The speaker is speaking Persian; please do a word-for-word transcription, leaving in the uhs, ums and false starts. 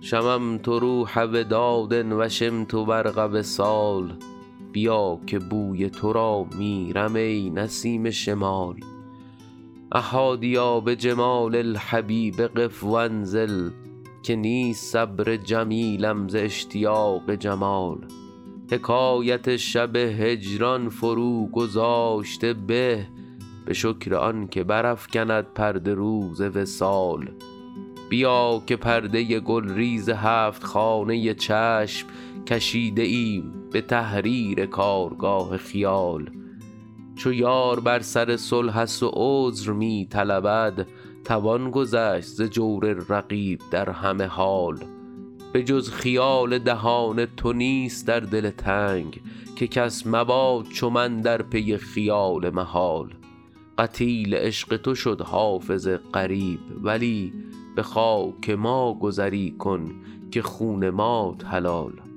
شممت روح وداد و شمت برق وصال. بیا که بوی تو را میرم ای نسیم شمال. احادیا به جمال الحبیب قف وانزل، که نیست صبر جمیلم ز اشتیاق جمال. حکایت شب هجران فرو گذاشته به، به شکر آن که برافکند پرده روز وصال. بیا که پرده گلریز هفت خانه چشم کشیده ایم به تحریر کارگاه خیال. چو یار بر سر صلح است و عذر می طلبد، توان گذشت ز جور رقیب در همه حال. به جز خیال دهان تو نیست در دل تنگ، که کس مباد چو من در پی خیال محال. قتیل عشق تو شد حافظ غریب، ولی به خاک ما گذری کن که خون مات حلال.